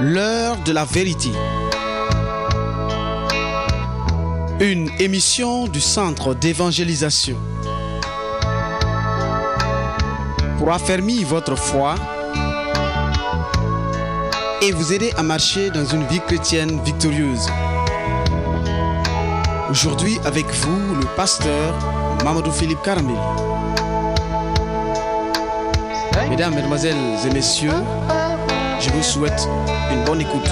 L'heure de la vérité. Une émission du Centre d'évangélisation. Pour affermir votre foi et vous aider à marcher dans une vie chrétienne victorieuse. Aujourd'hui avec vous, le pasteur Mamadou Philippe Karamil. Mesdames, Mesdemoiselles et Messieurs, je vous souhaite une bonne écoute.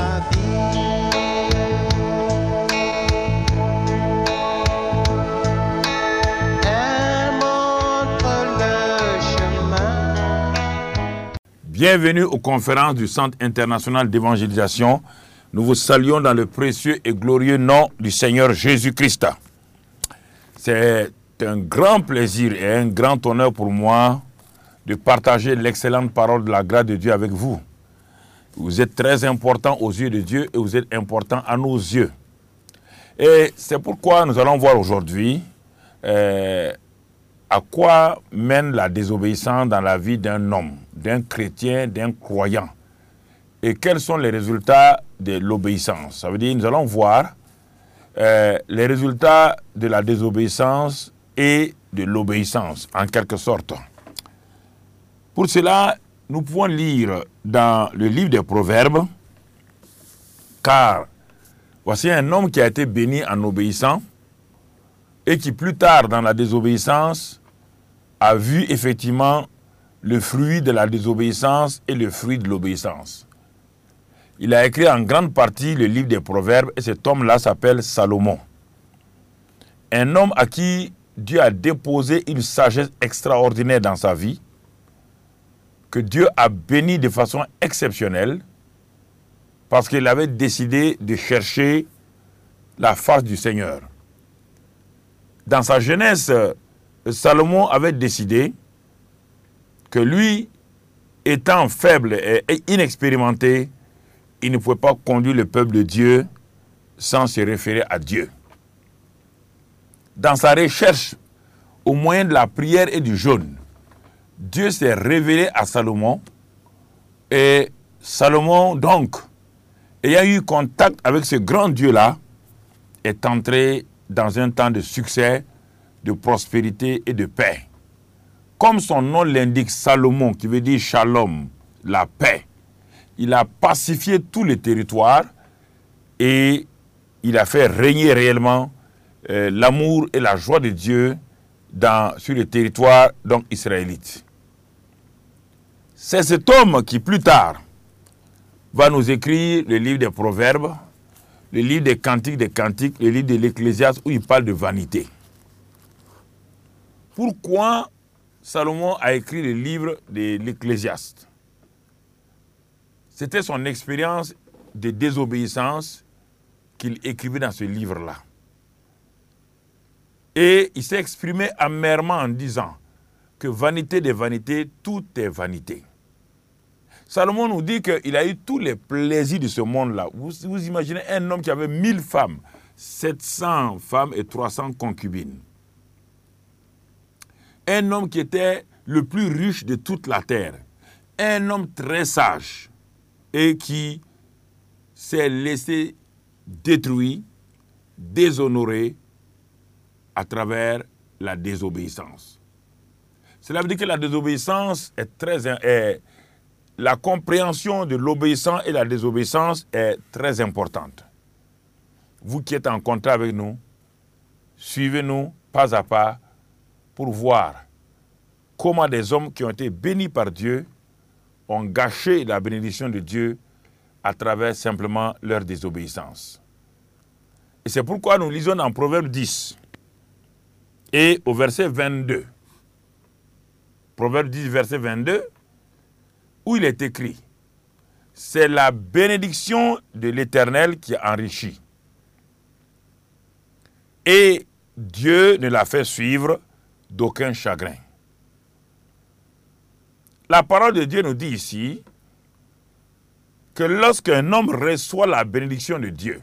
Bienvenue aux conférences du Centre international d'évangélisation. Nous vous saluons dans le précieux et glorieux nom du Seigneur Jésus-Christ. C'est un grand plaisir et un grand honneur pour moi de partager l'excellente parole de la grâce de Dieu avec vous. Vous êtes très important aux yeux de Dieu et vous êtes important à nos yeux. Et c'est pourquoi nous allons voir aujourd'hui à quoi mène la désobéissance dans la vie d'un homme, d'un chrétien, d'un croyant. Et quels sont les résultats de l'obéissance. Ça veut dire que nous allons voir les résultats de la désobéissance et de l'obéissance, en quelque sorte. Pour cela, nous pouvons lire dans le livre des Proverbes, car voici un homme qui a été béni en obéissant et qui plus tard dans la désobéissance a vu effectivement le fruit de la désobéissance et le fruit de l'obéissance. Il a écrit en grande partie le livre des Proverbes et cet homme-là s'appelle Salomon. Un homme à qui Dieu a déposé une sagesse extraordinaire dans sa vie, que Dieu a béni de façon exceptionnelle parce qu'il avait décidé de chercher la face du Seigneur. Dans sa jeunesse, Salomon avait décidé que lui, étant faible et inexpérimenté, il ne pouvait pas conduire le peuple de Dieu sans se référer à Dieu. Dans sa recherche au moyen de la prière et du jeûne, Dieu s'est révélé à Salomon et Salomon, donc, ayant eu contact avec ce grand Dieu-là, est entré dans un temps de succès, de prospérité et de paix. Comme son nom l'indique, Salomon, qui veut dire shalom, la paix, il a pacifié tout le territoire et il a fait régner réellement l'amour et la joie de Dieu sur le territoire donc israélite. C'est cet homme qui, plus tard, va nous écrire le livre des Proverbes, le livre des Cantiques, le livre de l'Ecclésiaste, où il parle de vanité. Pourquoi Salomon a écrit le livre de l'Ecclésiaste? C'était son expérience de désobéissance qu'il écrivait dans ce livre-là. Et il s'est exprimé amèrement en disant que vanité des vanités, tout est vanité. Salomon nous dit qu'il a eu tous les plaisirs de ce monde-là. Vous imaginez un homme qui avait 1000 femmes, 700 femmes et 300 concubines. Un homme qui était le plus riche de toute la terre. Un homme très sage et qui s'est laissé détruire, déshonorer à travers la désobéissance. Cela veut dire que la désobéissance la compréhension de l'obéissance et la désobéissance est très importante. Vous qui êtes en contact avec nous, suivez-nous pas à pas pour voir comment des hommes qui ont été bénis par Dieu ont gâché la bénédiction de Dieu à travers simplement leur désobéissance. Et c'est pourquoi nous lisons dans Proverbe 10 et au verset 22. Proverbe 10, verset 22, où il est écrit « C'est la bénédiction de l'Éternel qui enrichit. Et Dieu ne la fait suivre d'aucun chagrin. » La parole de Dieu nous dit ici que lorsqu'un homme reçoit la bénédiction de Dieu,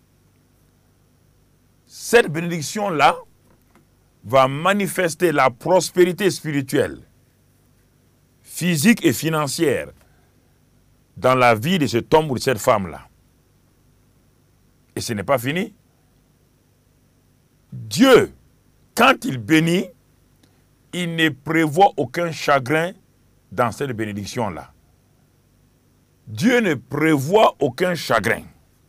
cette bénédiction-là va manifester la prospérité spirituelle, physique et financière dans la vie de cet homme ou de cette femme-là. Et ce n'est pas fini. Dieu, quand il bénit, il ne prévoit aucun chagrin dans cette bénédiction-là. Dieu ne prévoit aucun chagrin.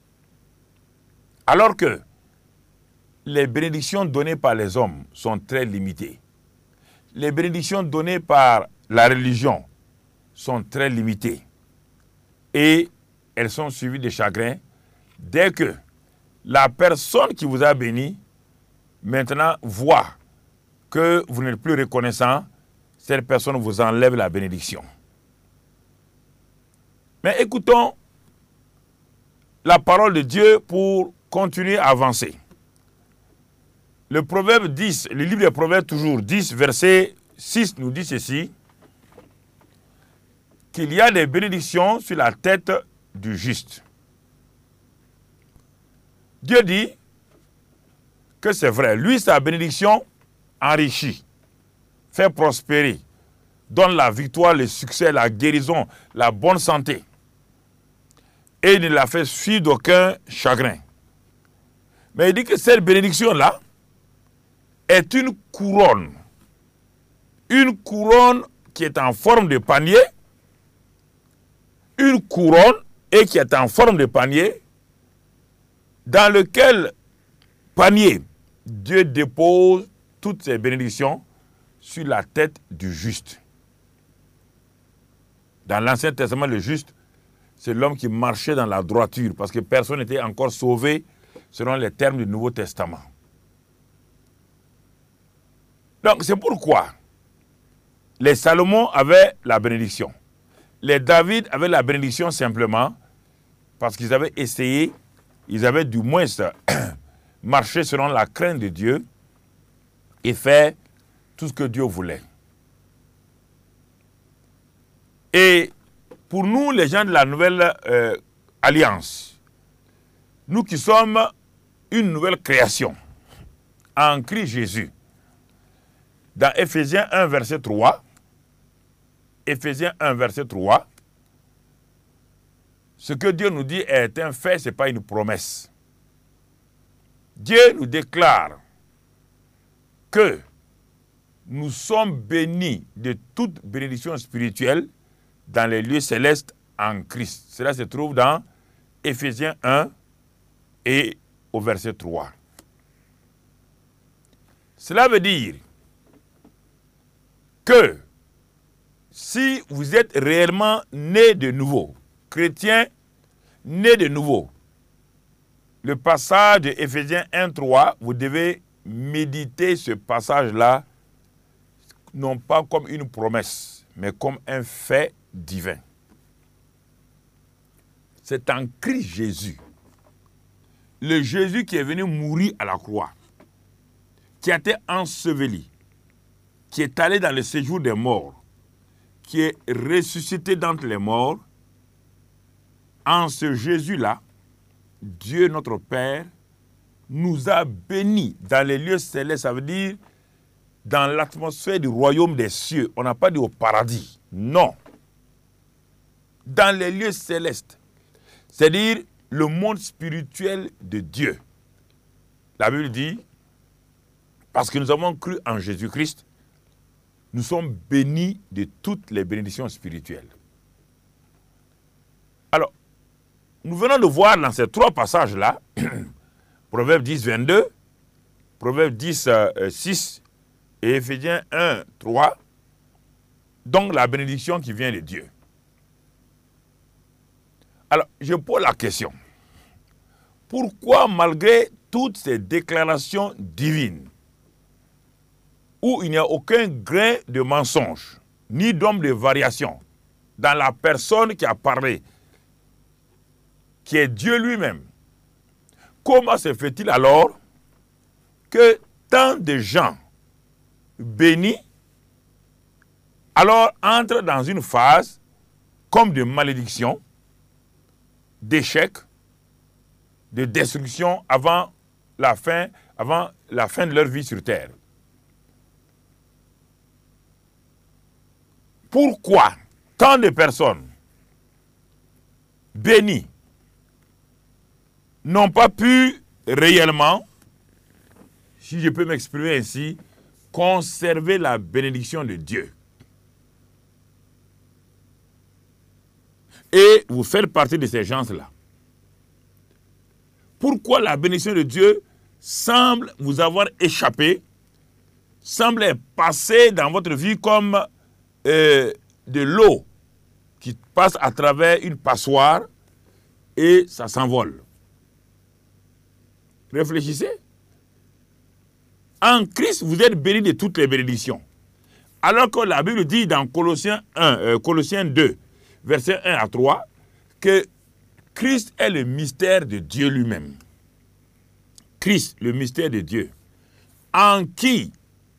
Alors que les bénédictions données par les hommes sont très limitées. Les bénédictions données par la religion sont très limitées. Et elles sont suivies de chagrin dès que la personne qui vous a béni maintenant voit que vous n'êtes plus reconnaissant, cette personne vous enlève la bénédiction. Mais écoutons la parole de Dieu pour continuer à avancer. Le Proverbe 10, le livre des Proverbes toujours 10, verset 6 nous dit ceci, qu'il y a des bénédictions sur la tête du juste. Dieu dit que c'est vrai. Lui, sa bénédiction enrichit, fait prospérer, donne la victoire, le succès, la guérison, la bonne santé. Et il ne la fait suivre d'aucun chagrin. Mais il dit que cette bénédiction-là est une couronne. Une couronne qui est en forme de panier. Une couronne et qui est en forme de panier dans lequel panier Dieu dépose toutes ses bénédictions sur la tête du juste. Dans l'Ancien Testament, le juste, c'est l'homme qui marchait dans la droiture parce que personne n'était encore sauvé selon les termes du Nouveau Testament. Donc c'est pourquoi les Salomon avaient la bénédiction. Les David avaient la bénédiction simplement parce qu'ils avaient essayé, ils avaient du moins marché selon la crainte de Dieu et fait tout ce que Dieu voulait. Et pour nous, les gens de la nouvelle alliance, nous qui sommes une nouvelle création en Christ Jésus, dans Éphésiens 1, verset 3, Éphésiens 1, verset 3, ce que Dieu nous dit est un fait, ce n'est pas une promesse. Dieu nous déclare que nous sommes bénis de toute bénédiction spirituelle dans les lieux célestes en Christ. Cela se trouve dans Éphésiens 1 et au verset 3. Cela veut dire que si vous êtes réellement né de nouveau, chrétien né de nouveau, le passage de Éphésiens 1, 3, vous devez méditer ce passage-là, non pas comme une promesse, mais comme un fait divin. C'est en Christ Jésus, le Jésus qui est venu mourir à la croix, qui a été enseveli, qui est allé dans le séjour des morts, qui est ressuscité d'entre les morts. En ce Jésus-là, Dieu notre Père nous a bénis dans les lieux célestes, ça veut dire dans l'atmosphère du royaume des cieux. On n'a pas dit au paradis, non. Dans les lieux célestes, c'est-à-dire le monde spirituel de Dieu. La Bible dit, parce que nous avons cru en Jésus-Christ, nous sommes bénis de toutes les bénédictions spirituelles. Alors, nous venons de voir dans ces trois passages-là, Proverbe 10, 22, Proverbe 10, 6 et Éphésiens 1, 3, donc la bénédiction qui vient de Dieu. Alors, je pose la question. Pourquoi, malgré toutes ces déclarations divines, où il n'y a aucun grain de mensonge, ni d'ombre de variation, dans la personne qui a parlé, qui est Dieu lui-même, comment se fait-il alors que tant de gens bénis, alors entrent dans une phase comme de malédiction, d'échec, de destruction avant la fin de leur vie sur terre? Pourquoi tant de personnes bénis n'ont pas pu réellement, si je peux m'exprimer ainsi, conserver la bénédiction de Dieu. Et vous faites partie de ces gens-là. Pourquoi la bénédiction de Dieu semble vous avoir échappé, semble passer dans votre vie comme de l'eau qui passe à travers une passoire et ça s'envole. Réfléchissez. En Christ, vous êtes bénis de toutes les bénédictions. Alors que la Bible dit dans Colossiens 2, versets 1 à 3, que Christ est le mystère de Dieu lui-même. Christ, le mystère de Dieu. En qui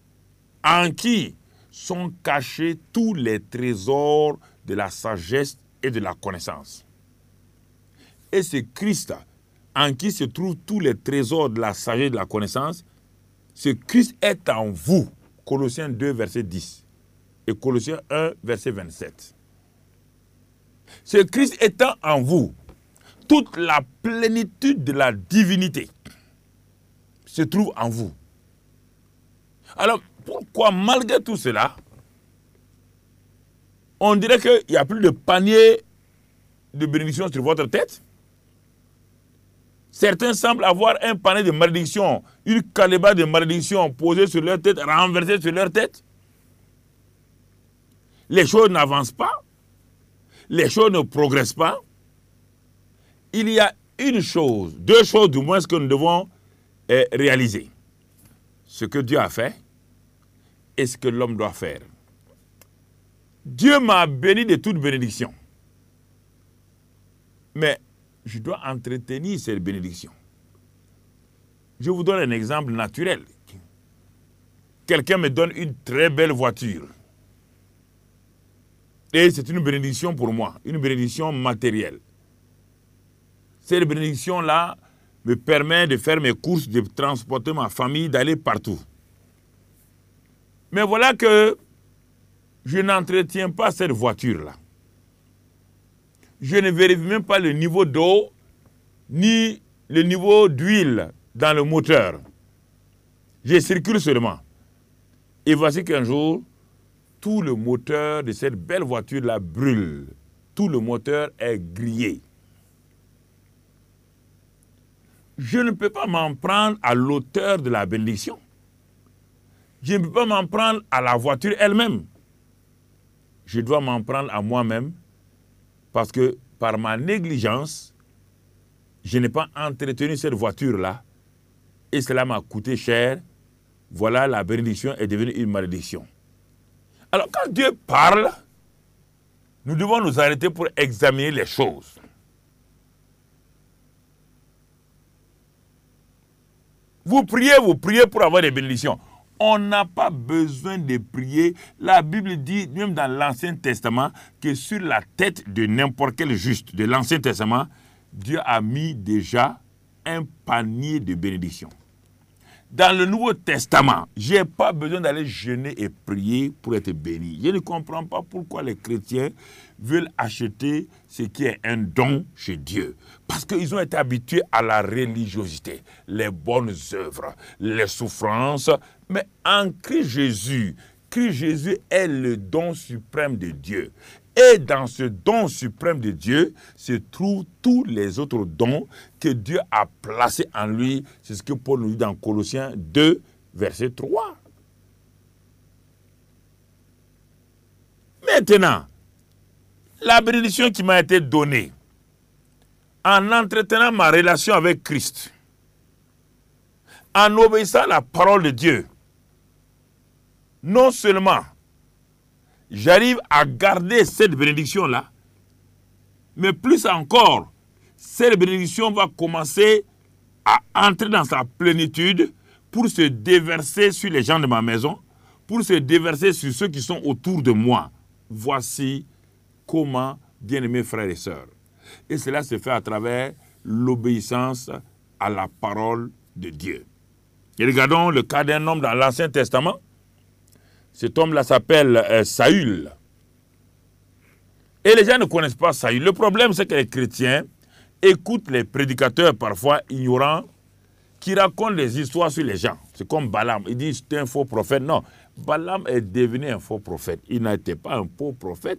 sont cachés tous les trésors de la sagesse et de la connaissance. Et c'est Christ en qui se trouvent tous les trésors de la sagesse et de la connaissance. Ce Christ est en vous. Colossiens 2, verset 10. Et Colossiens 1, verset 27. Ce Christ étant en vous, toute la plénitude de la divinité se trouve en vous. Alors, pourquoi, malgré tout cela, on dirait qu'il n'y a plus de panier de bénédiction sur votre tête? Certains semblent avoir un panier de malédiction, une calebasse de malédiction posée sur leur tête, renversée sur leur tête. Les choses n'avancent pas. Les choses ne progressent pas. Il y a une chose, deux choses du moins que nous devons réaliser. Ce que Dieu a fait et ce que l'homme doit faire. Dieu m'a béni de toute bénédiction. Mais je dois entretenir cette bénédiction. Je vous donne un exemple naturel. Quelqu'un me donne une très belle voiture. Et c'est une bénédiction pour moi, une bénédiction matérielle. Cette bénédiction-là me permet de faire mes courses, de transporter ma famille, d'aller partout. Mais voilà que je n'entretiens pas cette voiture-là. Je ne vérifie même pas le niveau d'eau, ni le niveau d'huile dans le moteur. Je circule seulement. Et voici qu'un jour, tout le moteur de cette belle voiture-là brûle. Tout le moteur est grillé. Je ne peux pas m'en prendre à l'auteur de la bénédiction. Je ne peux pas m'en prendre à la voiture elle-même. Je dois m'en prendre à moi-même parce que par ma négligence, je n'ai pas entretenu cette voiture-là et cela m'a coûté cher. Voilà, la bénédiction est devenue une malédiction. Alors quand Dieu parle, nous devons nous arrêter pour examiner les choses. Vous priez pour avoir des bénédictions. On n'a pas besoin de prier. La Bible dit, même dans l'Ancien Testament, que sur la tête de n'importe quel juste de l'Ancien Testament, Dieu a mis déjà un panier de bénédictions. Dans le Nouveau Testament, je n'ai pas besoin d'aller jeûner et prier pour être béni. Je ne comprends pas pourquoi les chrétiens veulent acheter ce qui est un don chez Dieu. Parce qu'ils ont été habitués à la religiosité, les bonnes œuvres, les souffrances. Mais en Christ Jésus est le don suprême de Dieu. Et dans ce don suprême de Dieu se trouvent tous les autres dons que Dieu a placés en lui. C'est ce que Paul nous dit dans Colossiens 2, verset 3. Maintenant, la bénédiction qui m'a été donnée en entretenant ma relation avec Christ, en obéissant à la parole de Dieu, non seulement j'arrive à garder cette bénédiction-là, mais plus encore, cette bénédiction va commencer à entrer dans sa plénitude pour se déverser sur les gens de ma maison, pour se déverser sur ceux qui sont autour de moi. Voici comment, bien-aimés frères et sœurs. Et cela se fait à travers l'obéissance à la parole de Dieu. Et regardons le cas d'un homme dans l'Ancien Testament. Cet homme-là s'appelle Saül. Et les gens ne connaissent pas Saül. Le problème, c'est que les chrétiens écoutent les prédicateurs parfois ignorants qui racontent des histoires sur les gens. C'est comme Balaam. Ils disent c'est un faux prophète. Non, Balaam est devenu un faux prophète. Il n'était pas un faux prophète.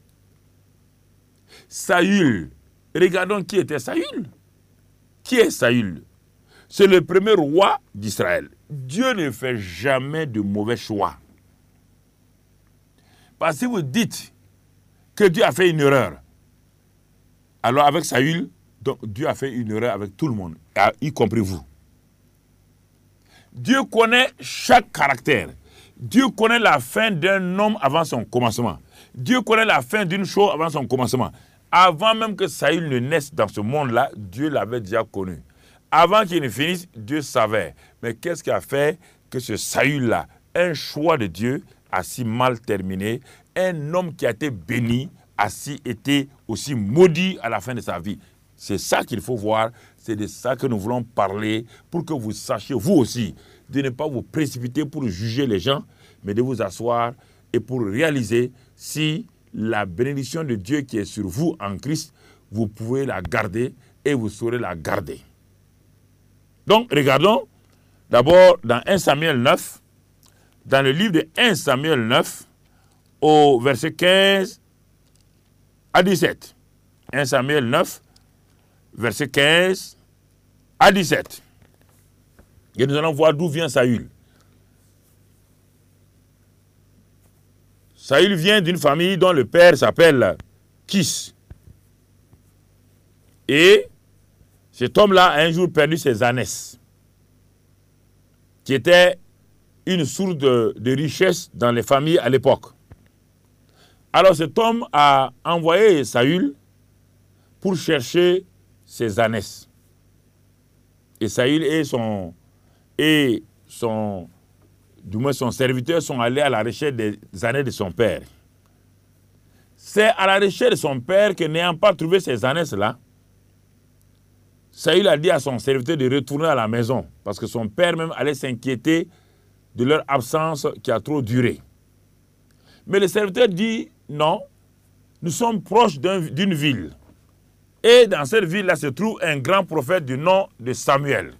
Saül, regardons qui était Saül. Qui est Saül? C'est le premier roi d'Israël. Dieu ne fait jamais de mauvais choix. Parce que si vous dites que Dieu a fait une erreur, alors avec Saül, donc Dieu a fait une erreur avec tout le monde, y compris vous. Dieu connaît chaque caractère. Dieu connaît la fin d'un homme avant son commencement. Dieu connaît la fin d'une chose avant son commencement. Avant même que Saül ne naisse dans ce monde-là, Dieu l'avait déjà connu. Avant qu'il ne finisse, Dieu savait. Mais qu'est-ce qui a fait que ce Saül-là, un choix de Dieu, a si mal terminé? Un homme qui a été béni a si été aussi maudit à la fin de sa vie. C'est ça qu'il faut voir, c'est de ça que nous voulons parler pour que vous sachiez, vous aussi, de ne pas vous précipiter pour juger les gens, mais de vous asseoir et pour réaliser si la bénédiction de Dieu qui est sur vous en Christ, vous pouvez la garder et vous saurez la garder. Donc, regardons d'abord dans 1 Samuel 9, dans le livre de 1 Samuel 9, au verset 15 à 17. 1 Samuel 9, verset 15 à 17. Et nous allons voir d'où vient Saül. Saül vient d'une famille dont le père s'appelle Kis. Et cet homme-là a un jour perdu ses ânesses, qui était une source de richesse dans les familles à l'époque. Alors cet homme a envoyé Saül pour chercher ses ânesses. Et Saül et son serviteur sont allés à la recherche des ânesses de son père. C'est à la recherche de son père que, n'ayant pas trouvé ces ânesses-là, Saül a dit à son serviteur de retourner à la maison, parce que son père même allait s'inquiéter de leur absence qui a trop duré. Mais le serviteur dit, non, nous sommes proches d'une ville. Et dans cette ville-là se trouve un grand prophète du nom de Samuel.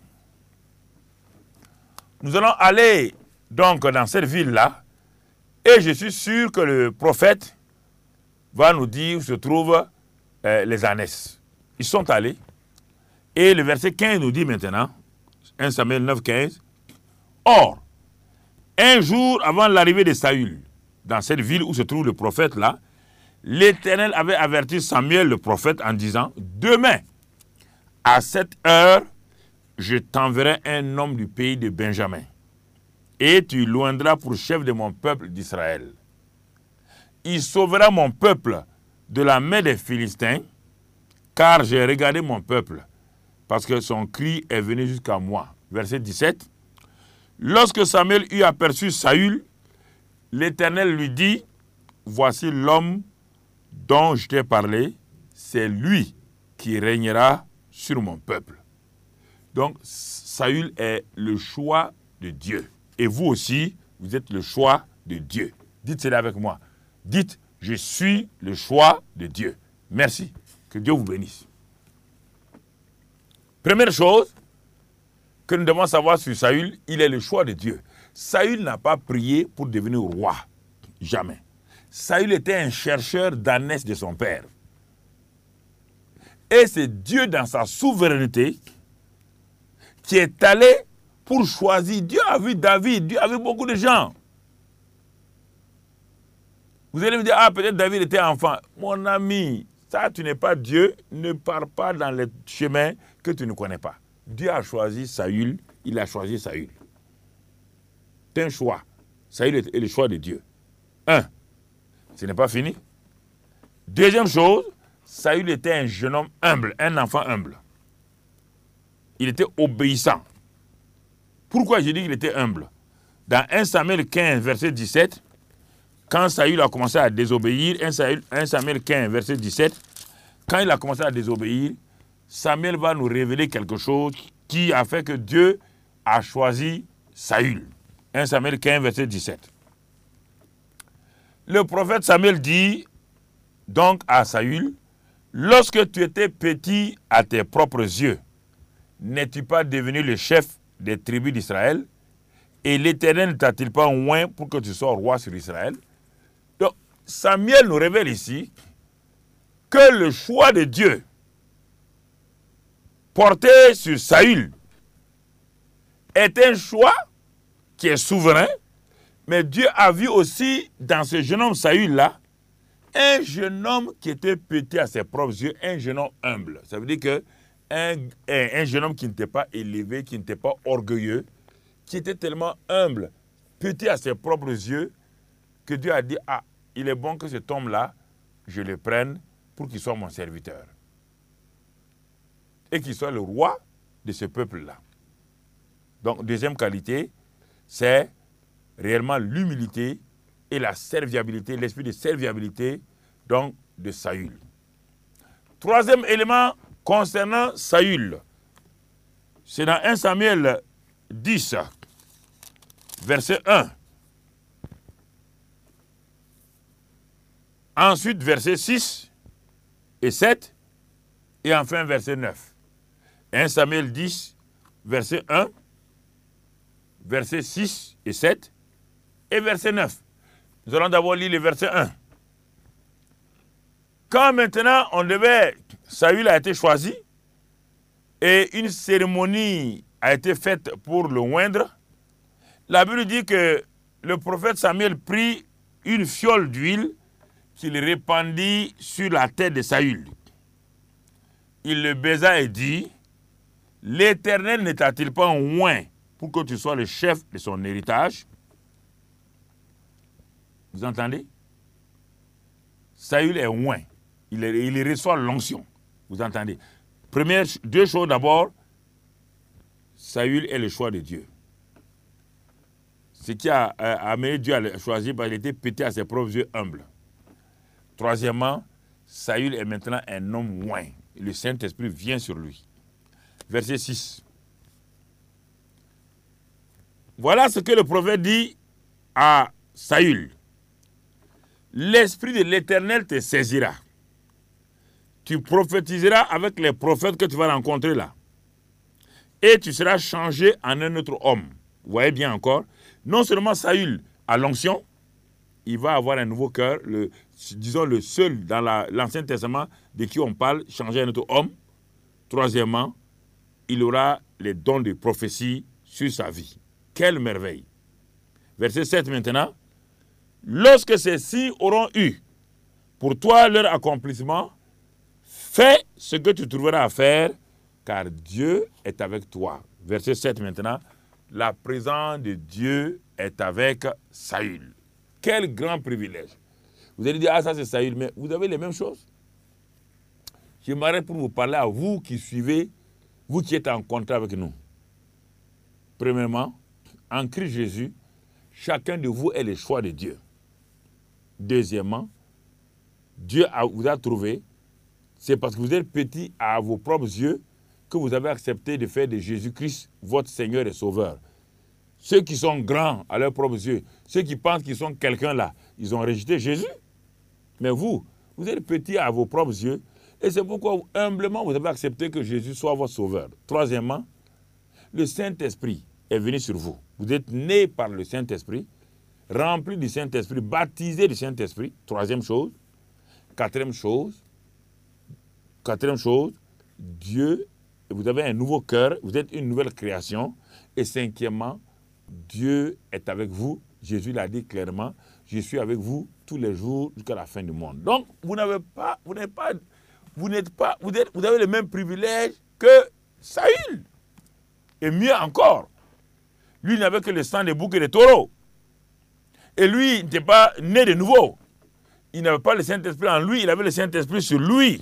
Nous allons aller donc dans cette ville-là, et je suis sûr que le prophète va nous dire où se trouvent les ânesses. Ils sont allés, et le verset 15 nous dit maintenant, 1 Samuel 9, 15, « Or, un jour avant l'arrivée de Saül, dans cette ville où se trouve le prophète-là, l'Éternel avait averti Samuel, le prophète, en disant, « Demain, à cette heure, je t'enverrai un homme du pays de Benjamin, et tu loindras pour chef de mon peuple d'Israël. Il sauvera mon peuple de la main des Philistins, car j'ai regardé mon peuple, parce que son cri est venu jusqu'à moi. » Verset 17. Lorsque Samuel eut aperçu Saül, l'Éternel lui dit, « Voici l'homme dont je t'ai parlé, c'est lui qui régnera sur mon peuple. » Donc, Saül est le choix de Dieu. Et vous aussi, vous êtes le choix de Dieu. Dites cela avec moi. Dites, je suis le choix de Dieu. Merci. Que Dieu vous bénisse. Première chose que nous devons savoir sur Saül, il est le choix de Dieu. Saül n'a pas prié pour devenir roi. Jamais. Saül était un chercheur d'ânesse de son père. Et c'est Dieu dans sa souveraineté qui est allé pour choisir. Dieu a vu David, Dieu a vu beaucoup de gens. Vous allez me dire, ah, peut-être David était enfant. Mon ami, ça, tu n'es pas Dieu, ne pars pas dans les chemins que tu ne connais pas. Dieu a choisi Saül, il a choisi Saül. C'est un choix. Saül est le choix de Dieu. Ce n'est pas fini. Deuxième chose, Saül était un jeune homme humble, un enfant humble. Il était obéissant. Pourquoi je dis qu'il était humble? Dans 1 Samuel 15, verset 17, quand Saül a commencé à désobéir, 1 Samuel 15, verset 17, quand il a commencé à désobéir, Samuel va nous révéler quelque chose qui a fait que Dieu a choisi Saül. 1 Samuel 15, verset 17. Le prophète Samuel dit donc à Saül, lorsque tu étais petit à tes propres yeux, n'es-tu pas devenu le chef des tribus d'Israël? Et l'Éternel ne t'a-t-il pas oint pour que tu sois roi sur Israël? Donc, Samuel nous révèle ici que le choix de Dieu porté sur Saül est un choix qui est souverain, mais Dieu a vu aussi dans ce jeune homme Saül-là un jeune homme qui était petit à ses propres yeux, un jeune homme humble. Ça veut dire que un jeune homme qui n'était pas élevé, qui n'était pas orgueilleux, qui était tellement humble, petit à ses propres yeux, que Dieu a dit, ah, il est bon que cet homme-là, je le prenne pour qu'il soit mon serviteur. Et qu'il soit le roi de ce peuple-là. Donc, deuxième qualité, c'est réellement l'humilité et la serviabilité, l'esprit de serviabilité donc de Saül. Troisième élément concernant Saül, c'est dans 1 Samuel 10, verset 1. Ensuite, verset 6 et 7, et enfin verset 9. 1 Samuel 10, verset 1, verset 6 et 7, et verset 9. Nous allons d'abord lire le verset 1. Quand maintenant Saül a été choisi, et une cérémonie a été faite pour le oindre, la Bible dit que le prophète Samuel prit une fiole d'huile qu'il répandit sur la tête de Saül. Il le baisa et dit, « L'Éternel ne t'a-t-il pas oint pour que tu sois le chef de son héritage? » Vous entendez? Saül est oint. Il reçoit l'onction. Vous entendez? Deux choses d'abord, Saül est le choix de Dieu. Ce qui a amené Dieu à le choisir, parce qu'il était petit à ses propres yeux humbles. Troisièmement, Saül est maintenant un homme oint. Le Saint-Esprit vient sur lui. Verset 6. Voilà ce que le prophète dit à Saül. L'Esprit de l'Éternel te saisira. Tu prophétiseras avec les prophètes que tu vas rencontrer là. Et tu seras changé en un autre homme. Vous voyez bien encore. Non seulement Saül a l'onction, il va avoir un nouveau cœur, disons le seul dans l'Ancien Testament de qui on parle, changer un autre homme. Troisièmement, il aura les dons de prophétie sur sa vie. Quelle merveille! Verset 7 maintenant. Lorsque ces-ci auront eu pour toi leur accomplissement, fais ce que tu trouveras à faire, car Dieu est avec toi. Verset 7 maintenant. La présence de Dieu est avec Saül. Quel grand privilège. Vous allez dire, ah ça c'est Saül, mais vous avez les mêmes choses. Je m'arrête pour vous parler à vous qui suivez, vous qui êtes en contact avec nous. Premièrement, en Christ Jésus, chacun de vous est le choix de Dieu. Deuxièmement, Dieu vous a trouvé, c'est parce que vous êtes petit à vos propres yeux que vous avez accepté de faire de Jésus-Christ votre Seigneur et Sauveur. Ceux qui sont grands à leurs propres yeux, ceux qui pensent qu'ils sont quelqu'un là, ils ont rejeté Jésus. Mais vous êtes petit à vos propres yeux, et c'est pourquoi humblement vous avez accepté que Jésus soit votre Sauveur. Troisièmement, le Saint-Esprit est venu sur vous. Vous êtes né par le Saint-Esprit, rempli du Saint-Esprit, baptisé du Saint-Esprit. Troisième chose. Quatrième chose, Dieu, vous avez un nouveau cœur, vous êtes une nouvelle création. Et cinquièmement, Dieu est avec vous. Jésus l'a dit clairement, je suis avec vous tous les jours jusqu'à la fin du monde. Donc, vous avez le même privilège que Saül. Et mieux encore, lui n'avait que le sang des boucs et des taureaux. Et lui, il n'était pas né de nouveau. Il n'avait pas le Saint-Esprit en lui, il avait le Saint-Esprit sur lui.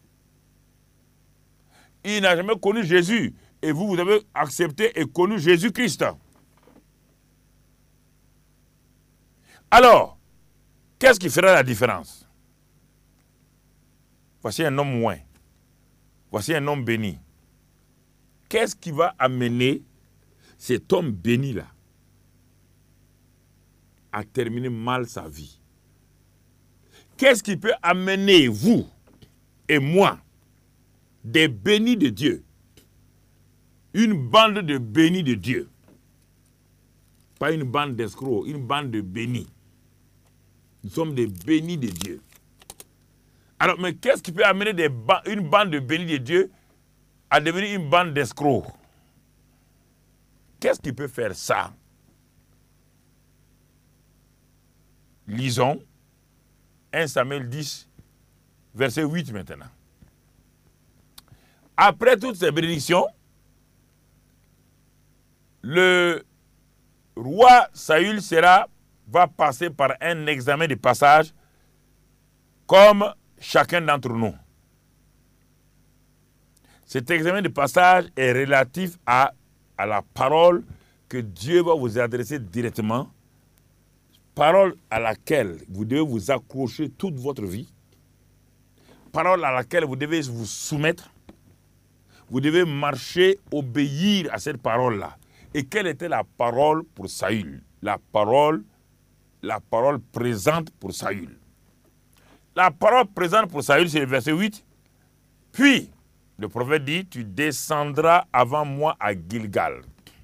Il n'a jamais connu Jésus. Et vous, vous avez accepté et connu Jésus-Christ. Alors, qu'est-ce qui fera la différence? Voici un homme oint. Voici un homme béni. Qu'est-ce qui va amener cet homme béni-là à terminer mal sa vie? qu'est-ce qui peut amener vous et moi des bénis de Dieu? Une bande de bénis de Dieu. Pas une bande d'escrocs, une bande de bénis. Nous sommes des bénis de Dieu. Alors, mais qu'est-ce qui peut amener une bande de bénis de Dieu à devenir une bande d'escrocs? Qu'est-ce qui peut faire ça? Lisons 1 Samuel 10, verset 8 maintenant. Après toutes ces bénédictions, le roi Saül va passer par un examen de passage comme chacun d'entre nous. Cet examen de passage est relatif à la parole que Dieu va vous adresser directement, parole à laquelle vous devez vous accrocher toute votre vie, parole à laquelle vous devez vous soumettre, vous devez marcher, obéir à cette parole-là. Et quelle était la parole pour Saül? La parole présente pour Saül. La parole présente pour Saül, c'est le verset 8. Puis, le prophète dit, tu descendras avant moi à Gilgal.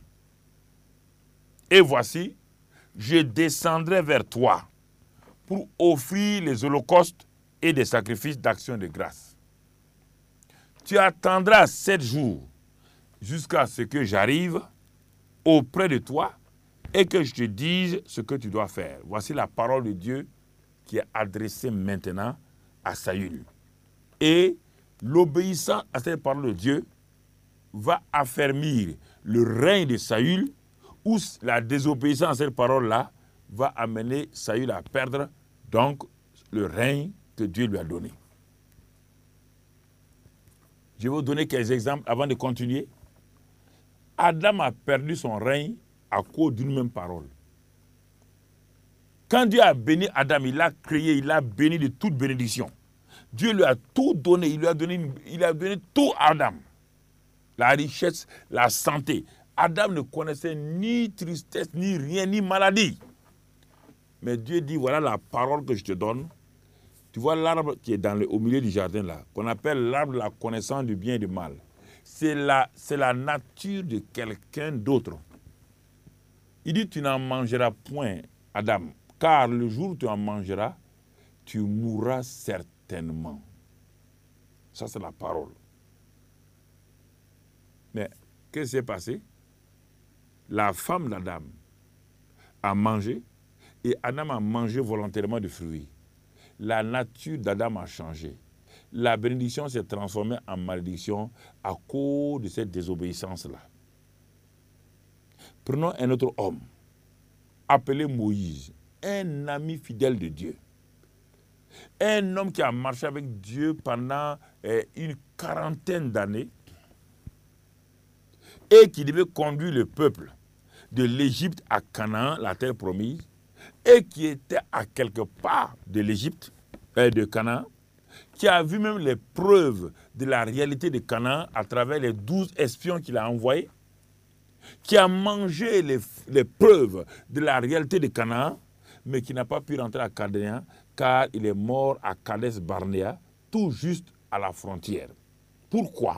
Et voici, je descendrai vers toi pour offrir les holocaustes et des sacrifices d'action de grâce. Tu attendras 7 jours jusqu'à ce que j'arrive auprès de toi et que je te dise ce que tu dois faire. Voici la parole de Dieu qui est adressée maintenant à Saül. Et l'obéissance à cette parole de Dieu va affermir le règne de Saül, ou la désobéissance à cette parole-là va amener Saül à perdre donc le règne que Dieu lui a donné. Je vais vous donner quelques exemples avant de continuer. Adam a perdu son règne à cause d'une même parole. Quand Dieu a béni Adam, il l'a créé, il l'a béni de toute bénédiction. Dieu lui a tout donné, il a donné tout à Adam. La richesse, la santé. Adam ne connaissait ni tristesse, ni rien, ni maladie. Mais Dieu dit, voilà la parole que je te donne. Tu vois l'arbre qui est au milieu du jardin là, qu'on appelle l'arbre de la connaissance du bien et du mal. C'est la nature de quelqu'un d'autre. Il dit, tu n'en mangeras point, Adam, car le jour où tu en mangeras, tu mourras certainement. Ça, c'est la parole. Mais qu'est-ce qui s'est passé? La femme d'Adam a mangé et Adam a mangé volontairement du fruit. La nature d'Adam a changé. La bénédiction s'est transformée en malédiction à cause de cette désobéissance-là. Prenons un autre homme, appelé Moïse, un ami fidèle de Dieu. Un homme qui a marché avec Dieu pendant une quarantaine d'années et qui devait conduire le peuple de l'Égypte à Canaan, la terre promise, et qui était à quelque part de l'Égypte, de Canaan, qui a vu même les preuves de la réalité de Canaan à travers les 12 espions qu'il a envoyés, qui a mangé les preuves de la réalité de Canaan, mais qui n'a pas pu rentrer à Cadéen, car il est mort à Kadès Barnéa, tout juste à la frontière. Pourquoi?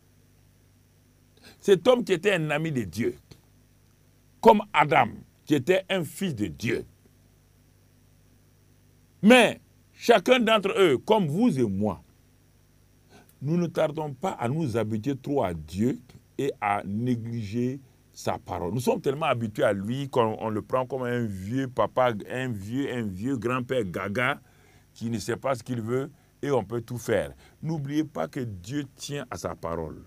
Cet homme qui était un ami de Dieu, comme Adam, qui était un fils de Dieu. Mais chacun d'entre eux, comme vous et moi, nous ne tardons pas à nous habituer trop à Dieu et à négliger sa parole. Nous sommes tellement habitués à lui qu'on le prend comme un vieux papa, un vieux grand-père gaga qui ne sait pas ce qu'il veut et on peut tout faire. N'oubliez pas que Dieu tient à sa parole.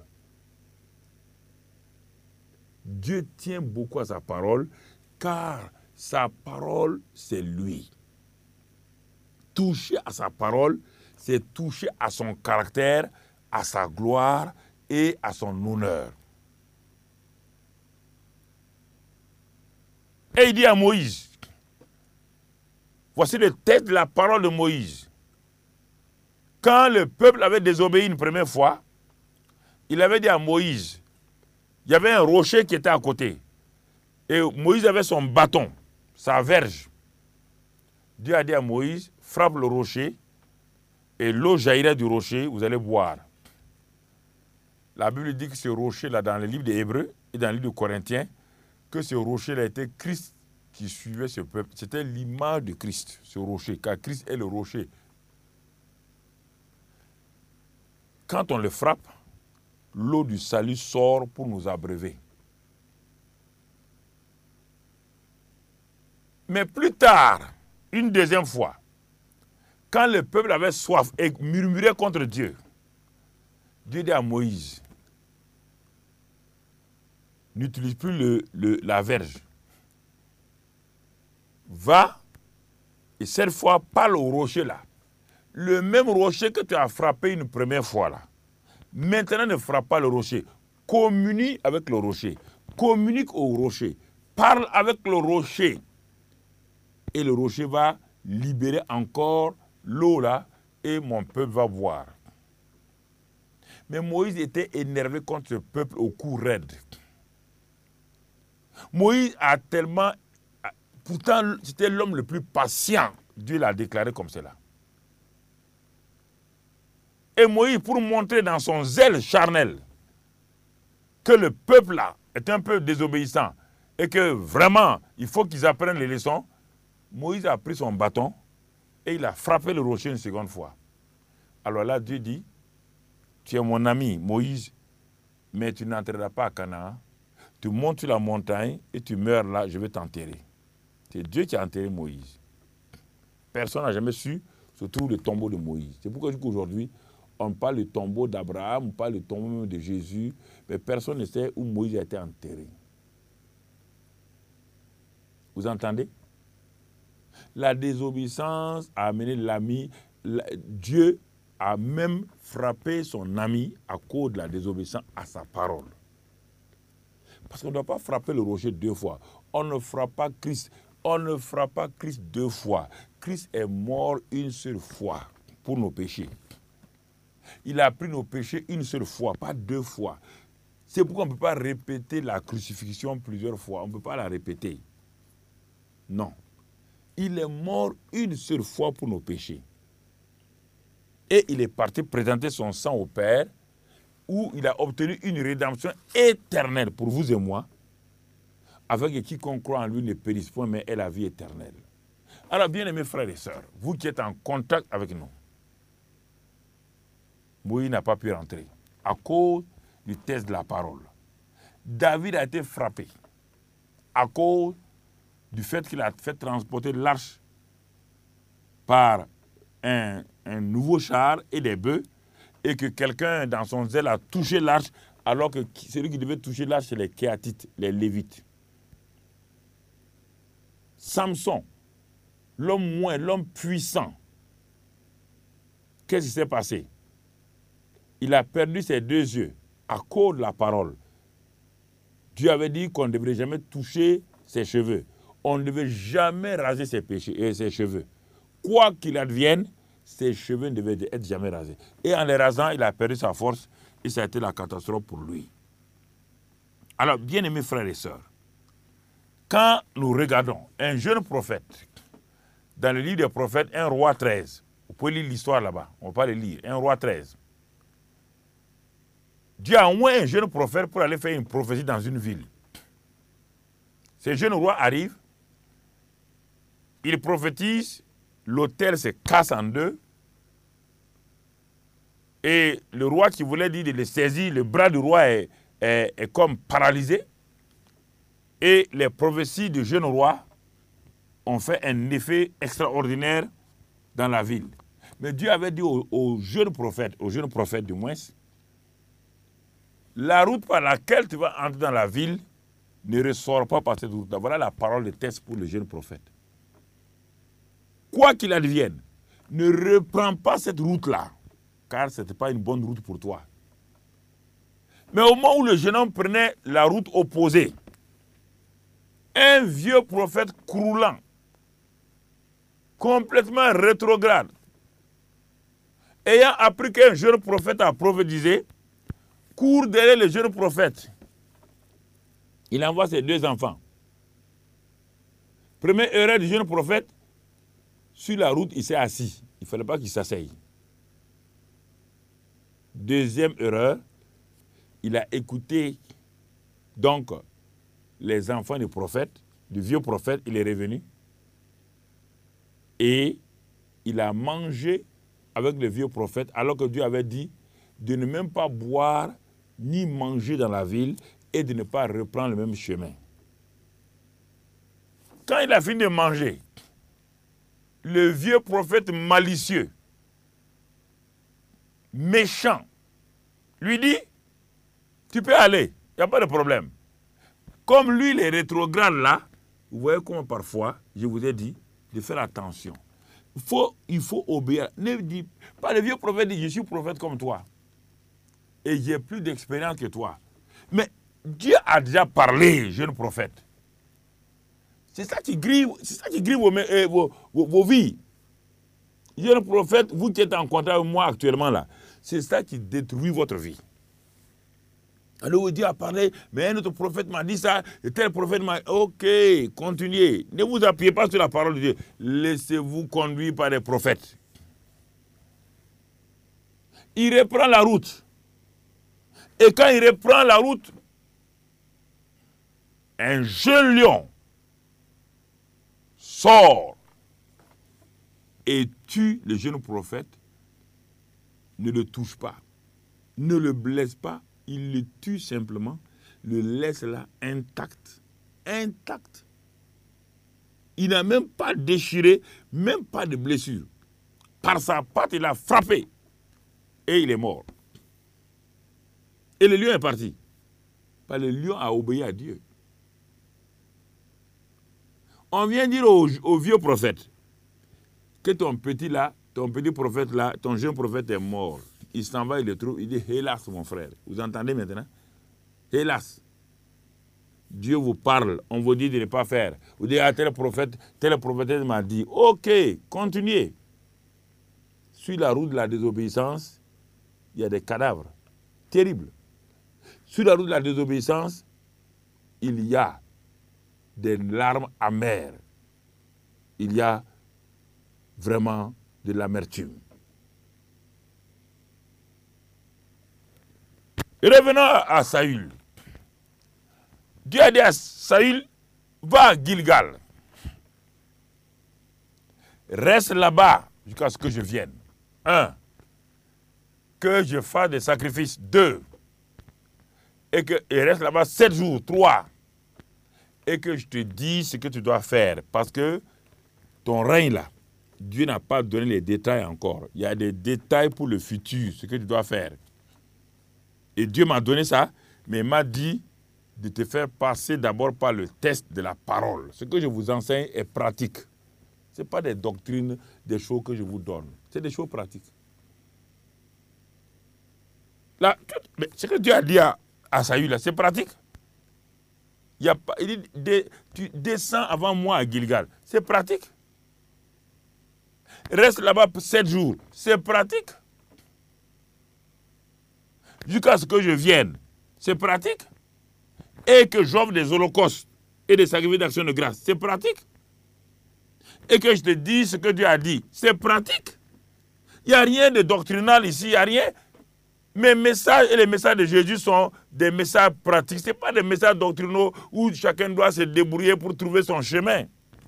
Dieu tient beaucoup à sa parole car sa parole, c'est lui. Toucher à sa parole, c'est toucher à son caractère, à sa gloire et à son honneur. Et il dit à Moïse, voici le texte de la parole de Moïse. Quand le peuple avait désobéi une première fois, il avait dit à Moïse, il y avait un rocher qui était à côté. Et Moïse avait son bâton, sa verge. Dieu a dit à Moïse, frappe le rocher et l'eau jaillirait du rocher, vous allez boire. La Bible dit que ce rocher-là, dans le livre des Hébreux et dans le livre de Corinthiens, que ce rocher-là était Christ qui suivait ce peuple. C'était l'image de Christ, ce rocher, car Christ est le rocher. Quand on le frappe, l'eau du salut sort pour nous abreuver. Mais plus tard, une deuxième fois, quand le peuple avait soif et murmurait contre Dieu, Dieu dit à Moïse, n'utilise plus la verge. Va, et cette fois, parle au rocher là. Le même rocher que tu as frappé une première fois là. Maintenant, ne frappe pas le rocher. Communique avec le rocher. Communique au rocher. Parle avec le rocher. Et le rocher va libérer encore l'eau là et mon peuple va boire. Mais Moïse était énervé contre ce peuple au cou raide. Moïse a tellement... Pourtant, c'était l'homme le plus patient. Dieu l'a déclaré comme cela. Et Moïse, pour montrer dans son zèle charnel que le peuple là est un peu désobéissant et que vraiment, il faut qu'ils apprennent les leçons, Moïse a pris son bâton et il a frappé le rocher une seconde fois. Alors là, Dieu dit, tu es mon ami, Moïse, mais tu n'entreras pas à Canaan. Tu montes sur la montagne et tu meurs là, je vais t'enterrer. C'est Dieu qui a enterré Moïse. Personne n'a jamais su se trouve le tombeau de Moïse. C'est pourquoi je dis qu'aujourd'hui, on parle du tombeau d'Abraham, on parle du tombeau de Jésus, mais personne ne sait où Moïse a été enterré. Vous entendez? La désobéissance a amené l'ami. Dieu a même frappé son ami à cause de la désobéissance à sa parole. Parce qu'on ne doit pas frapper le rocher deux fois. On ne frappe pas Christ. On ne frappe pas Christ deux fois. Christ est mort une seule fois pour nos péchés. Il a pris nos péchés une seule fois, pas deux fois. C'est pourquoi on ne peut pas répéter la crucifixion plusieurs fois. On ne peut pas la répéter. Non. Il est mort une seule fois pour nos péchés. Et il est parti présenter son sang au Père, où il a obtenu une rédemption éternelle pour vous et moi, avec quiconque croit en lui ne périsse point, mais ait la vie éternelle. Alors, bien-aimés frères et sœurs, vous qui êtes en contact avec nous, Moïse n'a pas pu rentrer à cause du test de la parole. David a été frappé à cause du fait qu'il a fait transporter l'arche par un nouveau char et des bœufs, et que quelqu'un, dans son zèle, a touché l'arche, alors que celui qui devait toucher l'arche, c'est les Kéatites, les Lévites. Samson, l'homme puissant, qu'est-ce qui s'est passé? Il a perdu ses deux yeux à cause de la parole. Dieu avait dit qu'on ne devrait jamais toucher ses cheveux. On ne devait jamais raser ses cheveux. Quoi qu'il advienne, ses cheveux ne devaient être jamais rasés. Et en les rasant, il a perdu sa force et ça a été la catastrophe pour lui. Alors, bien-aimés frères et sœurs, quand nous regardons un jeune prophète, dans le livre des prophètes, 1 roi 13, vous pouvez lire l'histoire là-bas, on ne va pas le lire, 1 roi 13. Dieu a envoyé un jeune prophète pour aller faire une prophétie dans une ville. Ce jeune roi arrive, il prophétise, l'autel se casse en deux, et le roi qui voulait dire de le saisir, le bras du roi est comme paralysé, et les prophéties du jeune roi ont fait un effet extraordinaire dans la ville. Mais Dieu avait dit aux jeunes prophètes du moins, la route par laquelle tu vas entrer dans la ville ne ressort pas par cette route-là. Voilà la parole de test pour le jeune prophète. Quoi qu'il advienne, ne reprends pas cette route-là, car ce n'était pas une bonne route pour toi. Mais au moment où le jeune homme prenait la route opposée, un vieux prophète croulant, complètement rétrograde, ayant appris qu'un jeune prophète a prophétisé, court derrière le jeune prophète. Il envoie ses deux enfants. Première erreur du jeune prophète, Sur la route, il s'est assis. Il ne fallait pas qu'il s'asseye. Deuxième erreur, il a écouté donc les enfants du prophète, du vieux prophète, il est revenu. Et il a mangé avec le vieux prophète, alors que Dieu avait dit de ne même pas boire ni manger dans la ville et de ne pas reprendre le même chemin. Quand il a fini de manger, le vieux prophète malicieux, méchant, lui dit, tu peux aller, il n'y a pas de problème. Comme lui, les rétrogrades là, vous voyez comment parfois, je vous ai dit, de faire attention. Il faut obéir. Ne dis pas, le vieux prophète dit, je suis prophète comme toi. Et j'ai plus d'expérience que toi. Mais Dieu a déjà parlé, jeune prophète. C'est ça qui grille vos vies. Jeune prophète, vous qui êtes en contact avec moi actuellement là, c'est ça qui détruit votre vie. Alors Dieu a parlé, mais un autre prophète m'a dit ça, et tel prophète m'a dit, ok, continuez. Ne vous appuyez pas sur la parole de Dieu. Laissez-vous conduire par les prophètes. Il reprend la route. Et quand il reprend la route, un jeune lion sort et tue le jeune prophète. Ne le touche pas, ne le blesse pas, il le tue simplement, le laisse là intact. Intact. Il n'a même pas déchiré, même pas de blessure. Par sa patte, il a frappé et il est mort. Et le lion est parti. Le lion a obéi à Dieu. On vient dire au vieux prophète que ton petit prophète là, ton jeune prophète est mort. Il s'en va, il le trouve, il dit, hélas mon frère. Vous entendez maintenant? Hélas. Dieu vous parle, on vous dit de ne pas faire. Vous dites, ah, tel prophète m'a dit, ok, continuez. Sur la route de la désobéissance, il y a des cadavres terribles. Sur la route de la désobéissance, il y a des larmes amères. Il y a vraiment de l'amertume. Revenons à Saül. Dieu a dit à Saül, va à Gilgal. Reste là-bas jusqu'à ce que je vienne. 1. Que je fasse des sacrifices. 2. Et reste là-bas 7 jours. 3. Et que je te dise ce que tu dois faire. Parce que ton règne là, Dieu n'a pas donné les détails encore. Il y a des détails pour le futur, ce que tu dois faire. Et Dieu m'a donné ça, mais il m'a dit de te faire passer d'abord par le test de la parole. Ce que je vous enseigne est pratique. Ce n'est pas des doctrines, des choses que je vous donne. C'est des choses pratiques. Là, ce que Dieu a dit à Saül, c'est pratique. Il dit, tu descends avant moi à Gilgal. C'est pratique. Reste là-bas pour 7 jours. C'est pratique. Jusqu'à ce que je vienne. C'est pratique. Et que j'offre des holocaustes et des sacrifices d'action de grâce. C'est pratique. Et que je te dise ce que Dieu a dit. C'est pratique. Il n'y a rien de doctrinal ici. Il n'y a rien. Mes messages et les messages de Jésus sont des messages pratiques. Ce n'est pas des messages doctrinaux où chacun doit se débrouiller pour trouver son chemin.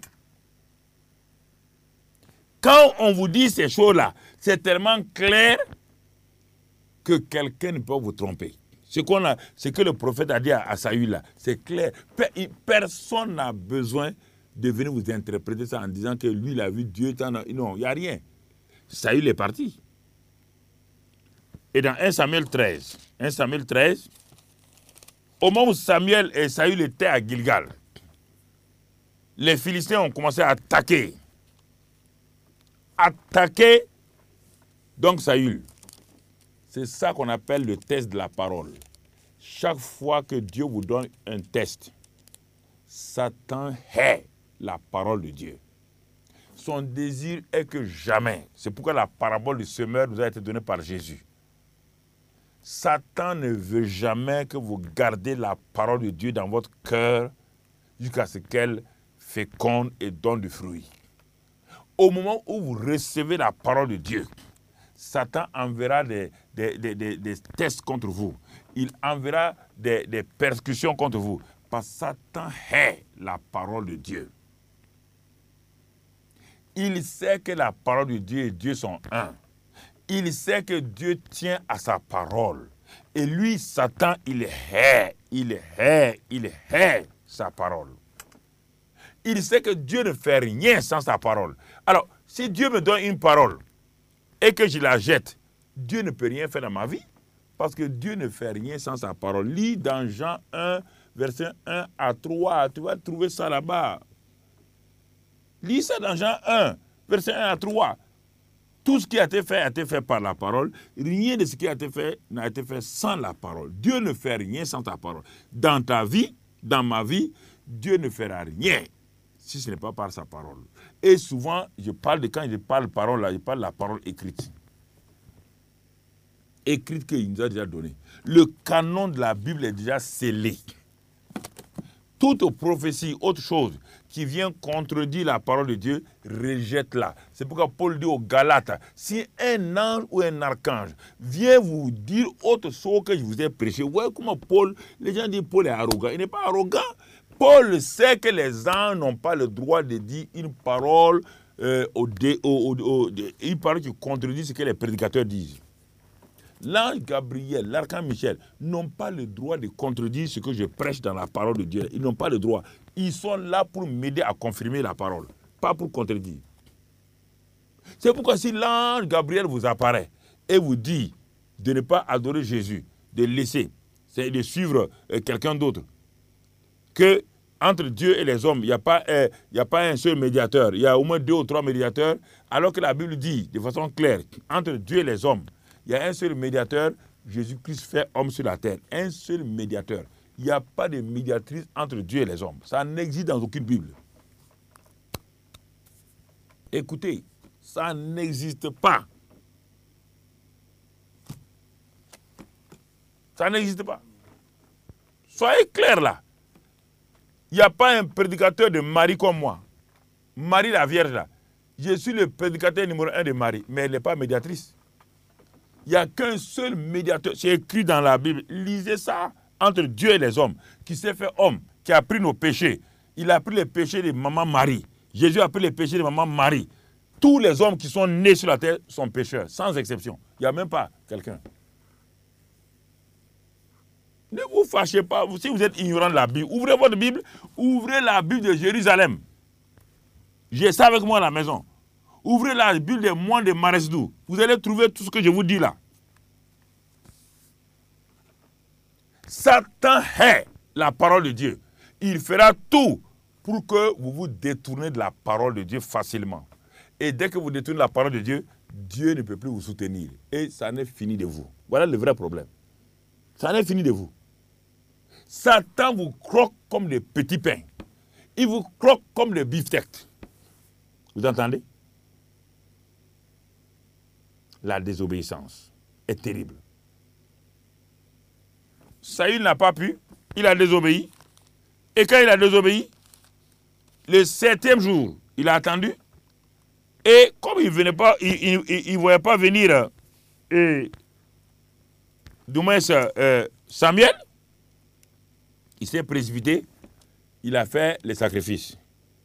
Quand on vous dit ces choses-là, c'est tellement clair que quelqu'un ne peut vous tromper. Ce que le prophète a dit à Saül là, c'est clair. Personne n'a besoin de venir vous interpréter ça en disant que lui, il a vu Dieu. Non, il n'y a rien. Saül est parti. Et dans 1 Samuel 13, au moment où Samuel et Saül étaient à Gilgal, les Philistins ont commencé à attaquer. Donc Saül. C'est ça qu'on appelle le test de la parole. Chaque fois que Dieu vous donne un test, Satan hait la parole de Dieu. Son désir est que jamais, c'est pourquoi la parabole du semeur nous a été donnée par Jésus. Satan ne veut jamais que vous gardez la parole de Dieu dans votre cœur jusqu'à ce qu'elle féconde et donne du fruit. Au moment où vous recevez la parole de Dieu, Satan enverra des tests contre vous. Il enverra des persécutions contre vous. Parce que Satan hait la parole de Dieu. Il sait que la parole de Dieu et Dieu sont un. Il sait que Dieu tient à sa parole. Et lui, Satan, il hait sa parole. Il sait que Dieu ne fait rien sans sa parole. Alors, si Dieu me donne une parole et que je la jette, Dieu ne peut rien faire dans ma vie. Parce que Dieu ne fait rien sans sa parole. Lis dans Jean 1, verset 1 à 3. Tu vas trouver ça là-bas. Lis ça dans Jean 1, verset 1 à 3. Tout ce qui a été fait par la parole. Rien de ce qui a été fait n'a été fait sans la parole. Dieu ne fait rien sans ta parole. Dans ta vie, dans ma vie, Dieu ne fera rien si ce n'est pas par sa parole. Et souvent, quand je parle parole, là, je parle de la parole écrite. Écrite qu'il nous a déjà donnée. Le canon de la Bible est déjà scellé. Toute prophétie, autre chose qui vient contredire la parole de Dieu, rejette-la. C'est pourquoi Paul dit aux Galates, si un ange ou un archange vient vous dire autre chose que je vous ai prêché, vous voyez comment les gens disent Paul est arrogant. Il n'est pas arrogant. Paul sait que les anges n'ont pas le droit de dire une parole, une parole qui contredit ce que les prédicateurs disent. L'ange Gabriel, l'archange Michel n'ont pas le droit de contredire ce que je prêche dans la parole de Dieu. Ils n'ont pas le droit. Ils sont là pour m'aider à confirmer la parole, pas pour contredire. C'est pourquoi si l'ange Gabriel vous apparaît et vous dit de ne pas adorer Jésus, de laisser, c'est de suivre quelqu'un d'autre, que entre Dieu et les hommes, il n'y a pas un seul médiateur, il y a au moins 2 ou 3 médiateurs, alors que la Bible dit de façon claire, entre Dieu et les hommes, il y a un seul médiateur, Jésus-Christ fait homme sur la terre. Un seul médiateur. Il n'y a pas de médiatrice entre Dieu et les hommes. Ça n'existe dans aucune Bible. Écoutez, ça n'existe pas. Ça n'existe pas. Soyez clairs là. Il n'y a pas un prédicateur de Marie comme moi. Marie la Vierge là. Je suis le prédicateur numéro 1 de Marie, mais elle n'est pas médiatrice. Il n'y a qu'un seul médiateur. C'est écrit dans la Bible. Lisez ça. Entre Dieu et les hommes. Qui s'est fait homme. Qui a pris nos péchés. Il a pris les péchés de maman Marie. Jésus a pris les péchés de maman Marie. Tous les hommes qui sont nés sur la terre sont pécheurs. Sans exception. Il n'y a même pas quelqu'un. Ne vous fâchez pas. Si vous êtes ignorant de la Bible, ouvrez votre Bible. Ouvrez la Bible de Jérusalem. J'ai ça avec moi à la maison. Ouvrez la Bible des moines de Maresdou. Vous allez trouver tout ce que je vous dis là. Satan hait la parole de Dieu. Il fera tout pour que vous vous détournez de la parole de Dieu facilement. Et dès que vous détournez la parole de Dieu, Dieu ne peut plus vous soutenir. Et ça en est fini de vous. Voilà le vrai problème. Ça en est fini de vous. Satan vous croque comme des petits pains. Il vous croque comme des beefsteaks. Vous entendez? La désobéissance est terrible. Saül n'a pas pu, il a désobéi. Et quand il a désobéi, le 7e jour, il a attendu. Et comme il ne voyait pas venir Samuel, il s'est précipité, il a fait les sacrifices.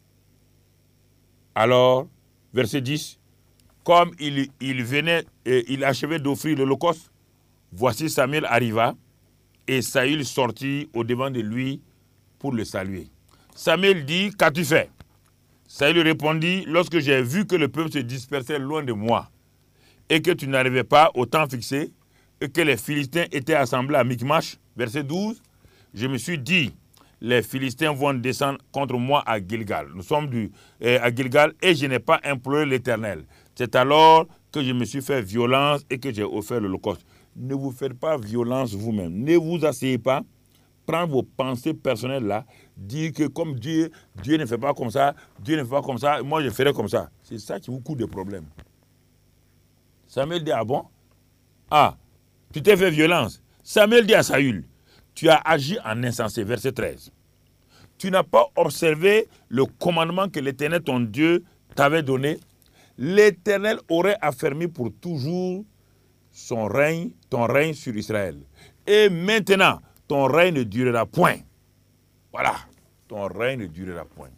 Alors, verset 10, comme il achevait d'offrir l'holocauste, voici Samuel arriva et Saül sortit au-devant de lui pour le saluer. Samuel dit, qu'as-tu fait? Saül répondit, lorsque j'ai vu que le peuple se dispersait loin de moi et que tu n'arrivais pas au temps fixé et que les Philistins étaient assemblés à Michmash, verset 12, je me suis dit, les Philistins vont descendre contre moi à Gilgal. Nous sommes à Gilgal et je n'ai pas imploré l'Éternel. C'est alors que je me suis fait violence et que j'ai offert l'holocauste. Ne vous faites pas violence vous-même. Ne vous asseyez pas. Prendre vos pensées personnelles là. Dire que comme Dieu ne fait pas comme ça, Dieu ne fait pas comme ça, moi je ferai comme ça. C'est ça qui vous coûte des problèmes. Samuel dit, ah bon? Ah, tu t'es fait violence. Samuel dit à Saül, tu as agi en insensé, verset 13. Tu n'as pas observé le commandement que l'Éternel, ton Dieu, t'avait donné. l'Éternel aurait affermi pour toujours son règne, ton règne sur Israël. Et maintenant, ton règne ne durera point. Voilà, ton règne ne durera point.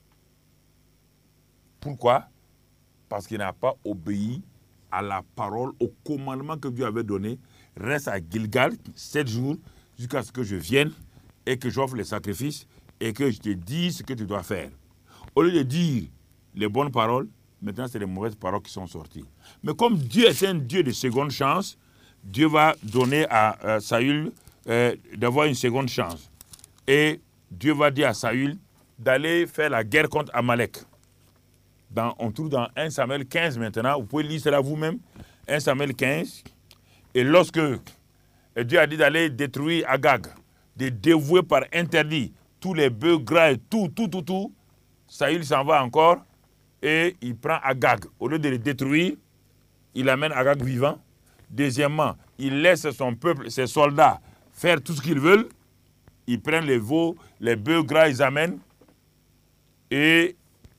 Pourquoi? Parce qu'il n'a pas obéi à la parole, au commandement que Dieu avait donné. Reste à Gilgal 7 jours jusqu'à ce que je vienne et que j'offre les sacrifices et que je te dise ce que tu dois faire. Au lieu de dire les bonnes paroles, maintenant c'est les mauvaises paroles qui sont sorties. Mais comme Dieu est un Dieu de seconde chance, Dieu va donner à Saül d'avoir une seconde chance. Et Dieu va dire à Saül d'aller faire la guerre contre Amalek. On trouve dans 1 Samuel 15 maintenant, vous pouvez lire cela vous-même, 1 Samuel 15. Et lorsque Dieu a dit d'aller détruire Agag, de dévouer par interdit tous les bœufs gras et tout, Saül s'en va encore et il prend Agag. Au lieu de le détruire, il amène Agag vivant. Deuxièmement, il laisse son peuple, ses soldats, faire tout ce qu'ils veulent. Ils prennent les veaux, les bœufs gras, ils amènent. Et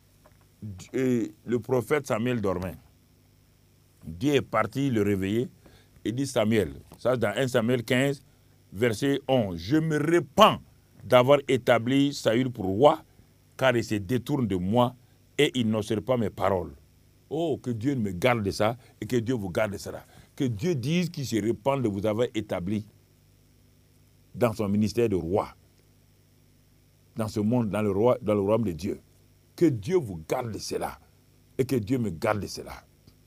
le prophète Samuel dormait. Dieu est parti le réveiller et dit Samuel, ça dans 1 Samuel 15, verset 11, je me repens d'avoir établi Saül pour roi, car il se détourne de moi et il n'observe pas mes paroles. Oh, que Dieu me garde de ça et que Dieu vous garde de cela. Que Dieu dise qu'il se repent de vous avoir établi dans son ministère de roi, dans ce monde, dans le royaume de Dieu. Que Dieu vous garde de cela et que Dieu me garde de cela.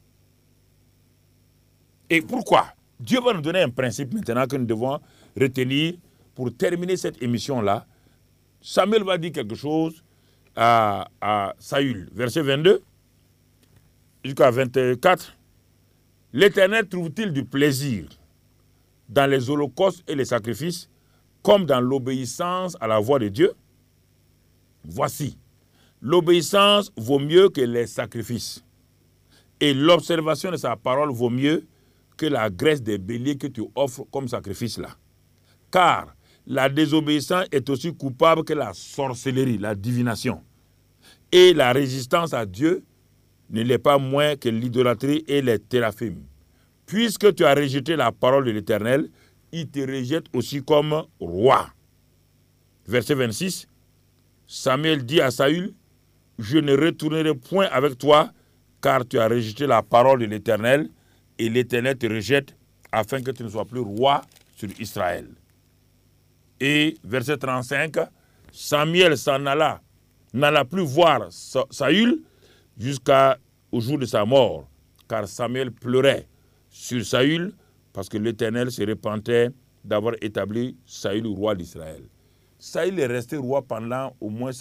Et pourquoi? Dieu va nous donner un principe maintenant que nous devons retenir pour terminer cette émission-là. Samuel va dire quelque chose à Saül, verset 22 jusqu'à 24. L'Éternel trouve-t-il du plaisir dans les holocaustes et les sacrifices comme dans l'obéissance à la voix de Dieu? Voici, l'obéissance vaut mieux que les sacrifices et l'observation de sa parole vaut mieux que la graisse des béliers que tu offres comme sacrifice là. Car la désobéissance est aussi coupable que la sorcellerie, la divination. Et la résistance à Dieu ne l'est pas moins que l'idolâtrie et les théraphim. Puisque tu as rejeté la parole de l'Éternel, il te rejette aussi comme roi. Verset 26, Samuel dit à Saül, je ne retournerai point avec toi, car tu as rejeté la parole de l'Éternel, et l'Éternel te rejette, afin que tu ne sois plus roi sur Israël. Et verset 35, Samuel s'en alla, n'alla plus voir Saül jusqu'au jour de sa mort, car Samuel pleurait sur Saül, parce que l'Éternel se repentait d'avoir établi Saül roi d'Israël. Saül est resté roi pendant au moins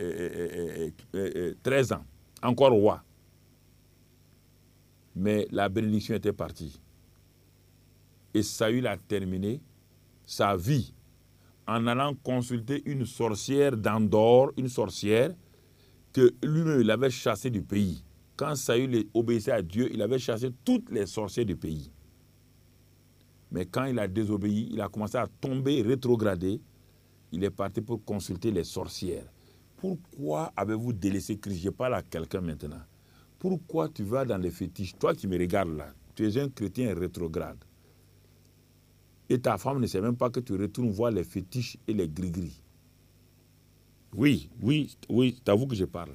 13 ans, encore roi. Mais la bénédiction était partie. Et Saül a terminé sa vie en allant consulter une sorcière d'Endor, une sorcière que lui-même il avait chassée du pays. Quand Saül obéissait à Dieu, il avait chassé toutes les sorcières du pays. Mais quand il a désobéi, il a commencé à tomber, rétrograder. Il est parti pour consulter les sorcières. Pourquoi avez-vous délaissé Christ? Je parle à quelqu'un maintenant. Pourquoi tu vas dans les fétiches? Toi qui me regardes là, tu es un chrétien rétrograde. Et ta femme ne sait même pas que tu retournes voir les fétiches et les gris-gris. Oui, c'est à vous que je parle.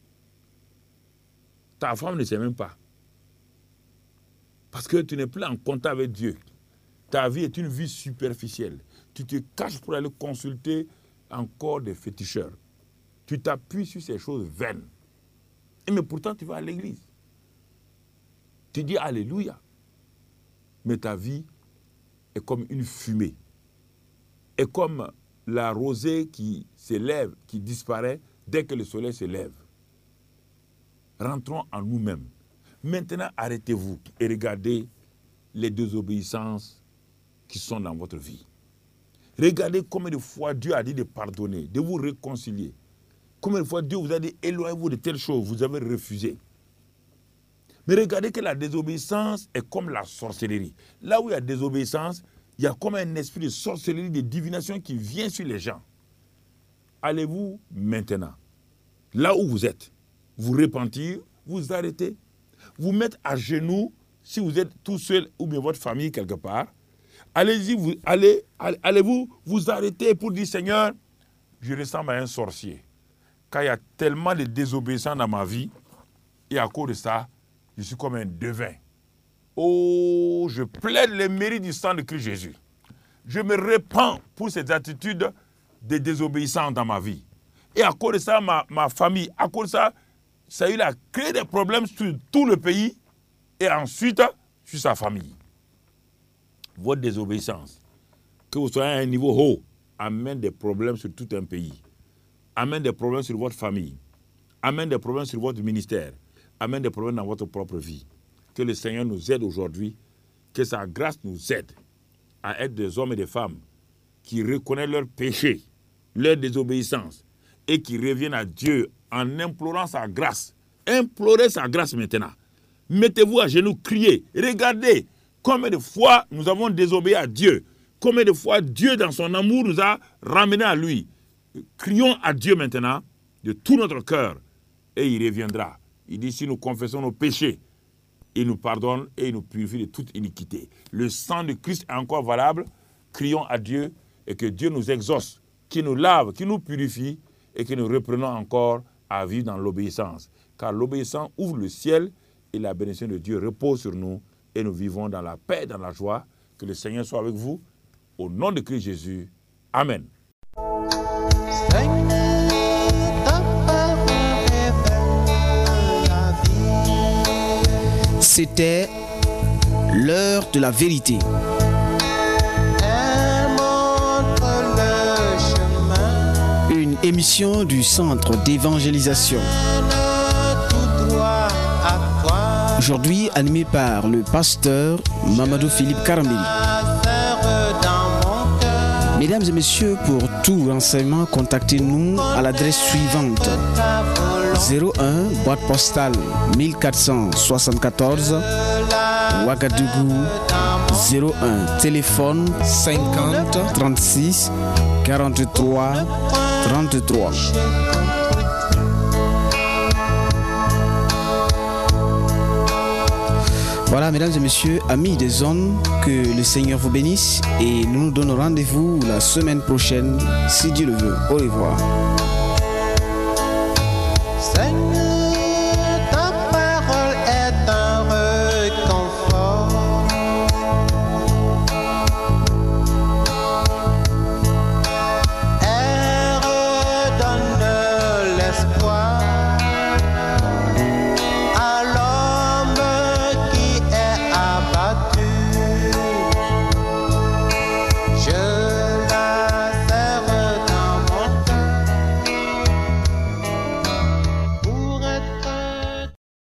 Ta femme ne sait même pas. Parce que tu n'es plus en contact avec Dieu. Ta vie est une vie superficielle. Tu te caches pour aller consulter encore des féticheurs. Tu t'appuies sur ces choses vaines. Mais pourtant, tu vas à l'église. Tu dis Alléluia. Mais ta vie est comme une fumée. Et comme la rosée qui s'élève, qui disparaît dès que le soleil se lève. Rentrons en nous-mêmes. Maintenant, arrêtez-vous et regardez les désobéissances qui sont dans votre vie. Regardez combien de fois Dieu a dit de pardonner, de vous réconcilier. Combien de fois Dieu vous a dit éloignez-vous de telles choses, vous avez refusé. Mais regardez que la désobéissance est comme la sorcellerie. Là où il y a désobéissance, il y a comme un esprit de sorcellerie, de divination qui vient sur les gens. Allez-vous maintenant, là où vous êtes, vous repentir, vous arrêter vous mettre à genoux si vous êtes tout seul ou bien votre famille quelque part. Allez-y, allez-vous vous arrêter pour dire, Seigneur, je ressemble à un sorcier. Car il y a tellement de désobéissants dans ma vie, et à cause de ça, je suis comme un devin. Oh, je plaide les mérites du sang de Christ Jésus. Je me répands pour ces attitudes de désobéissance dans ma vie. Et à cause de ça, ma famille, à cause de ça a créé des problèmes sur tout le pays et ensuite sur sa famille. Votre désobéissance, que vous soyez à un niveau haut, amène des problèmes sur tout un pays. Amène des problèmes sur votre famille. Amène des problèmes sur votre ministère. Amène des problèmes dans votre propre vie. Que le Seigneur nous aide aujourd'hui. Que sa grâce nous aide à être des hommes et des femmes qui reconnaissent leurs péchés, leur désobéissance et qui reviennent à Dieu en implorant sa grâce. Implorez sa grâce maintenant. Mettez-vous à genoux, criez. Regardez combien de fois nous avons désobéi à Dieu. Combien de fois Dieu, dans son amour, nous a ramenés à lui. Crions à Dieu maintenant de tout notre cœur et il reviendra. Il dit, si nous confessons nos péchés, il nous pardonne et il nous purifie de toute iniquité. Le sang de Christ est encore valable. Crions à Dieu et que Dieu nous exauce, qu'il nous lave, qu'il nous purifie et que nous reprenons encore à vivre dans l'obéissance. Car l'obéissance ouvre le ciel et la bénédiction de Dieu repose sur nous et nous vivons dans la paix, dans la joie. Que le Seigneur soit avec vous. Au nom de Christ Jésus. Amen. C'était l'heure de la vérité. Une émission du Centre d'évangélisation. Aujourd'hui animée par le pasteur Mamadou Philippe Karambili. Mesdames et messieurs, pour tout renseignement, contactez-nous à l'adresse suivante: 01 boîte postale 1474 Ouagadougou, 01 téléphone 50 36 43 33. Voilà, mesdames et messieurs, amis des zones, que le Seigneur vous bénisse et nous nous donnons rendez-vous la semaine prochaine, si Dieu le veut. Au revoir.